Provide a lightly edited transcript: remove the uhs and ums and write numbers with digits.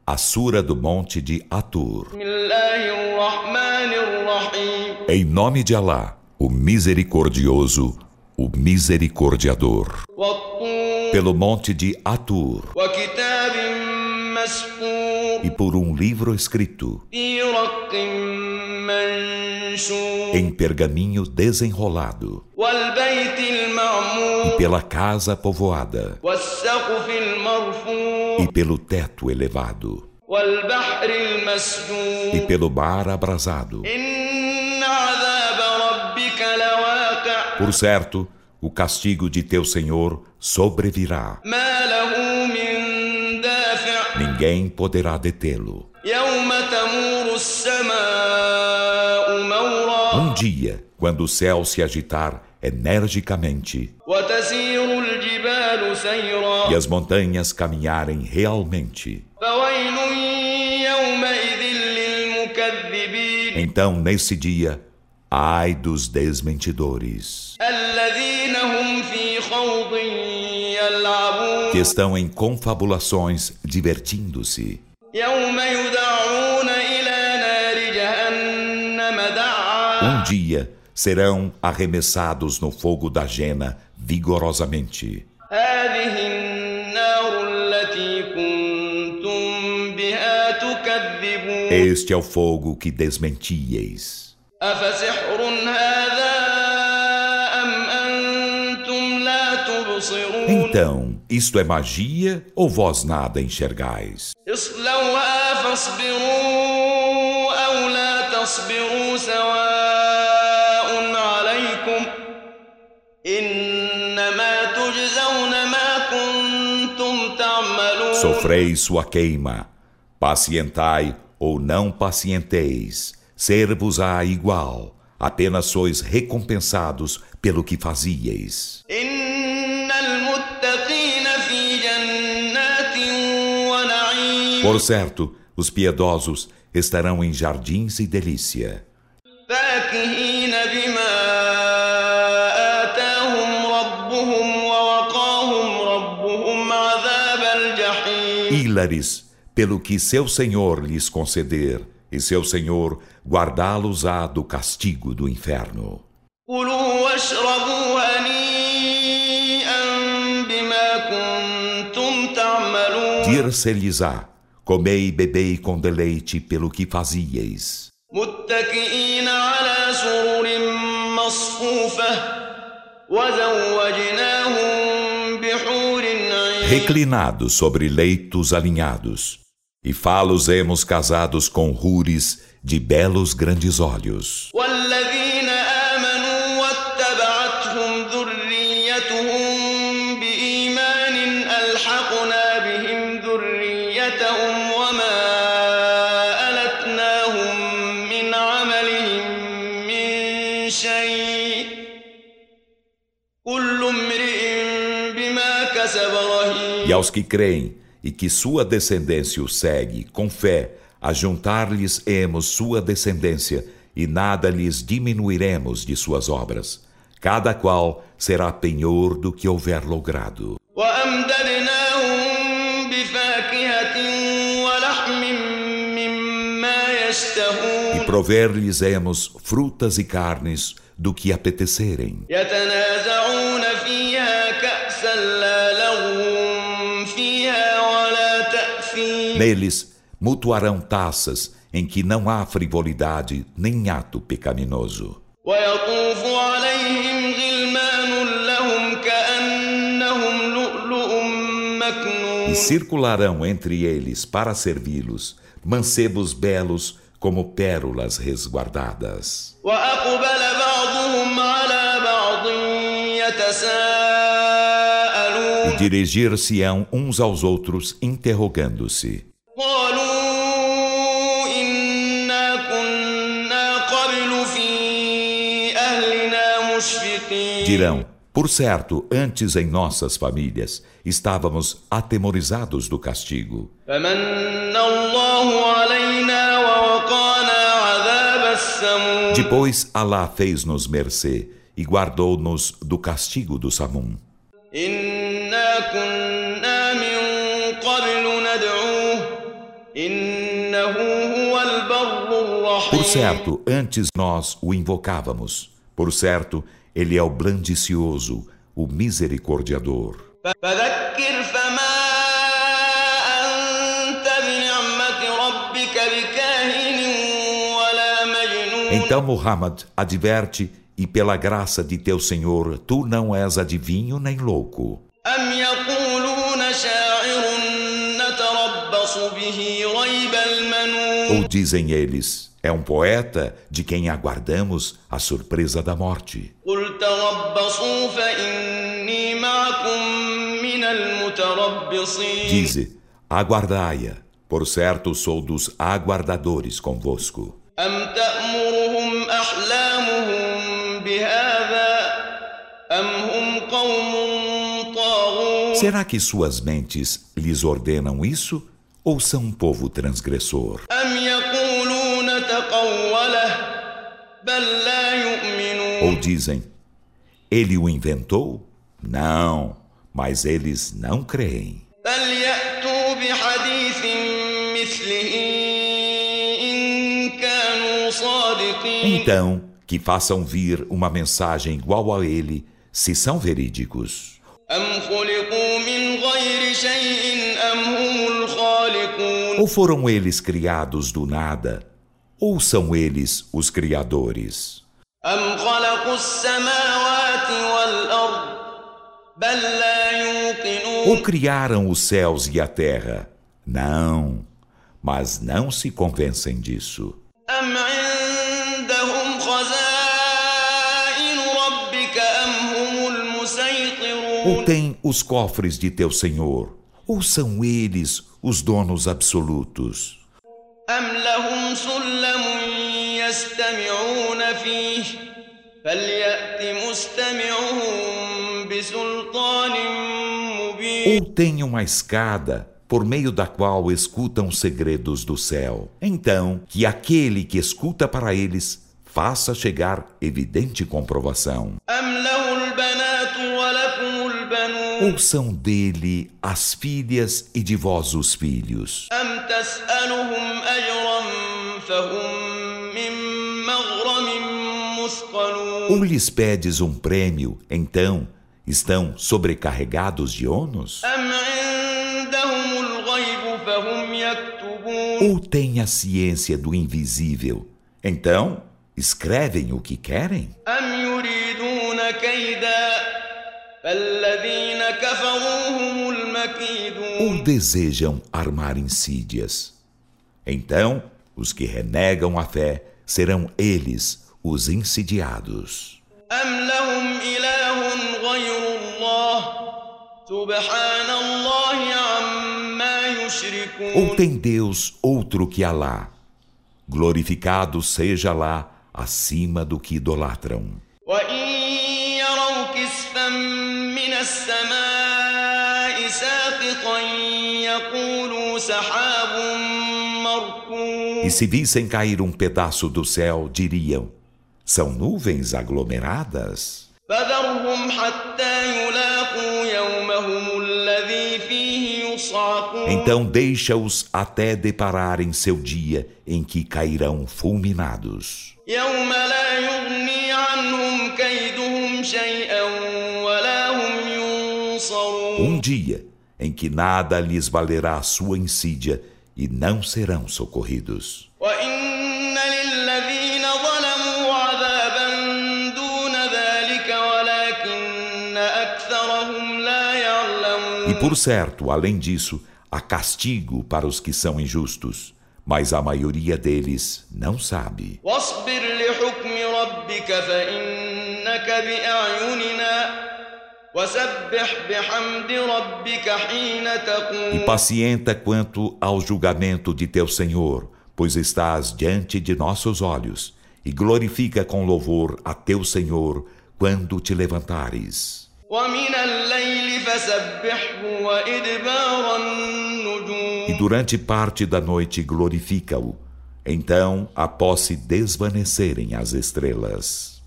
a Sura do Monte de Atur. Em nome de Alá, o Misericordioso, o Misericordiador. Pelo Monte de Atur. E por um livro escrito em pergaminho desenrolado. E pela casa povoada. E pelo teto elevado. E pelo mar abrasado. Por certo, o castigo de teu Senhor sobrevirá. Ninguém poderá detê-lo. Um dia, quando o céu se agitar energicamente e as montanhas caminharem realmente, então, nesse dia, ai dos desmentidores, que estão em confabulações divertindo-se. Um dia serão arremessados no fogo da jena vigorosamente. Este é o fogo que desmentieis. Então, isto é magia ou vós nada enxergais? Sofreis sua queima, pacientai ou não pacienteis, ser-vos-á igual, apenas sois recompensados pelo que fazieis. Por certo, os piedosos estarão em jardins e delícia. Hilares pelo que seu Senhor lhes conceder, e seu Senhor guardá-los-á do castigo do inferno. Dir-se-lhes-á: comei e bebei com deleite pelo que fazieis. Reclinados sobre leitos alinhados, e fá-los-emos casados com hures de belos grandes olhos. E aos que creem e que sua descendência o segue com fé, a juntar-lhes-emos sua descendência e nada lhes diminuiremos de suas obras. Cada qual será penhor do que houver logrado. E prover-lhes-emos frutas e carnes do que apetecerem. Neles mutuarão taças em que não há frivolidade nem ato pecaminoso. E circularão entre eles para servi-los mancebos belos como pérolas resguardadas. E dirigir-se-ão uns aos outros interrogando-se. Dirão: por certo, antes em nossas famílias estávamos atemorizados do castigo. Depois Alá fez-nos mercê e guardou-nos do castigo do Samum. إنه هو البر الرحيم. Por certo, antes nós o invocávamos. Por certo, ele é o blandicioso, o misericordiador. فذكر فما أنت بنعمة ربك بكاهن ولا مجنون. Então Muhammad adverte, e pela graça de teu Senhor, tu não és adivinho nem louco. أم يقولون شاعر نتربص به ريب المنون. Ou dizem eles, é um poeta de quem aguardamos a surpresa da morte. قل تربصوا فإني معكم من المتربصين. Dize, aguardai-a, por certo sou dos aguardadores convosco. أم تأمرهم أحلامهم بهذا أم هم قوم طاغون. Será que suas mentes lhes ordenam isso? Ou são um povo transgressor? أم يقولون تقوله بل لا يؤمنون. Ou dizem, ele o inventou? Não, mas eles não creem. فليأتوا بحديث مثله إن كانوا صادقين. Então, que façam vir uma mensagem igual a ele, se são verídicos. أم خلقوا من غير شيء أم هم الخالقون. Ou foram eles criados do nada, ou são eles os criadores? أم خلقوا السماوات والأرض بل لا يوقنون. Ou criaram os céus e a terra? Não, mas não se convencem disso. أم عندهم خزائن ربك أم هم المسيطرون. Ou têm os cofres de teu Senhor, ou são eles os donos absolutos? أم لهم سلم يستمعون فيه فليأت مستمعهم بسلطان مبين. Ou têm uma escada por meio da qual escutam os segredos do céu? Então, que aquele que escuta para eles faça chegar evidente comprovação. أم له البنات ولكم البنون. Ou são dele as filhas e de vós os filhos? أم تسألهم أجرا فهم من مغرم مثقلون. Ou lhes pedes um prêmio, então estão sobrecarregados de ônus? أم عندهم الغيب فهم يكتبون. Ou têm a ciência do invisível, então escrevem o que querem? أم يريدون كيدا فالذين كفروا هم المكيدون. Ou desejam armar insídias? Então os que renegam a fé serão eles os insidiados. أم لهم إله غير الله سبحان الله عما يشركون. Ou tem Deus outro que Alá? Glorificado seja Alá acima do que idolatram. وإن يروا كسفا من السماء ساقطا يقولوا سحاب مركون. E se vissem cair um pedaço do céu, diriam, são nuvens aglomeradas? فذرهم حتى يلاقوا يومهم الذي فيه يصعقون. Então deixa-os até depararem seu dia em que cairão fulminados. يوم لا يغني عنهم كيدهم شيئا ولا هم ينصرون. Dia em que nada lhes valerá a sua insídia e não serão socorridos. وإن للذين ظلموا عذابا دون ذلك ولكن أكثرهم لا يعلمون. E por certo, além disso, há castigo para os que são injustos, mas a maioria deles não sabe. واصبر لحكم ربك فإنك بأعيننا وسبح بحمد ربك حين تقوم. E pacienta quanto ao julgamento de teu Senhor, pois estás diante de nossos olhos, e glorifica com louvor a teu Senhor quando te levantares. ومن الليل فسبحه وإدبار النجوم. E durante parte da noite glorifica-o, então após se desvanecerem as estrelas.